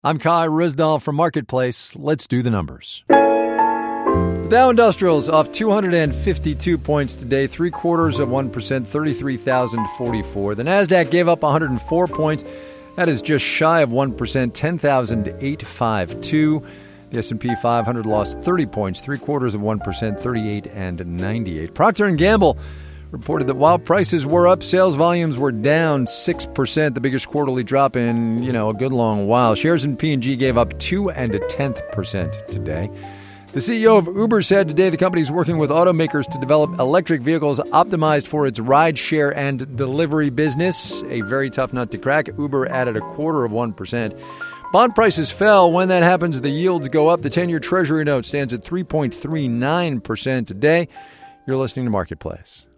I'm Kai Rizdal from Marketplace. Let's do the numbers. The Dow Industrials off 252 points today, 0.75%, 33,044. The Nasdaq gave up 104 points. That is just shy of 1%, 10,852. The S&P 500 lost 30 points, 0.75%, 38,98. Procter & Gamble reported that while prices were up, sales volumes were down 6%, the biggest quarterly drop in, a good long while. Shares in P&G gave up 2.1% today. The CEO of Uber said today the company is working with automakers to develop electric vehicles optimized for its ride-share and delivery business. A very tough nut to crack. Uber added 0.25%. Bond prices fell. When that happens, the yields go up. The 10-year Treasury note stands at 3.39% today. You're listening to Marketplace.